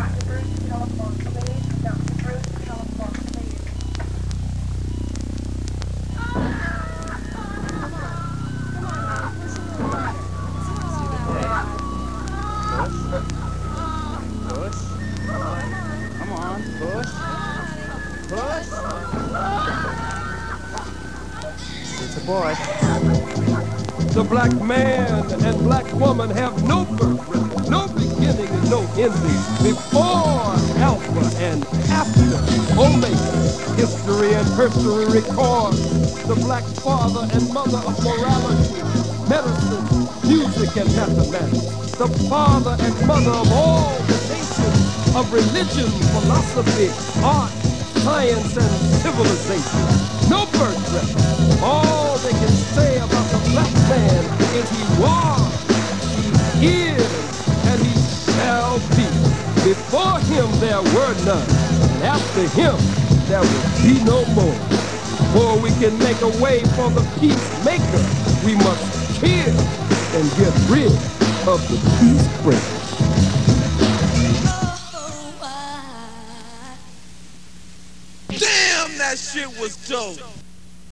It's a boy. The black man and black woman have no birth, no beginning and no ending. Before Alpha and after Omega, history and herstory record the black father and mother of morality, medicine, music, and mathematics. The father and mother of all the nations of religion, philosophy, art, science, and civilization. No birth record. All they can say about the black man is he was, he is, and he shall be. Before him there were none, and after him there will be no more. Before we can make a way for the peacemaker, we must kill and get rid of the peace breaker. Damn, that shit was dope.